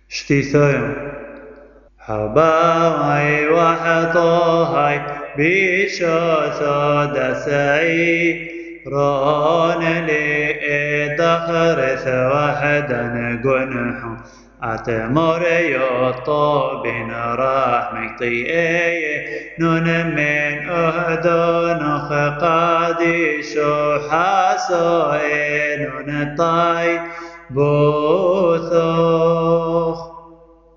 اشتيثايم حباوي وحطوهاي بيشو صدى سعي رون لي دخرث وحدا قنحو أتمر يطو بين رحمتي نون من أهدون خقادي شو حاسو نون طاي بوثو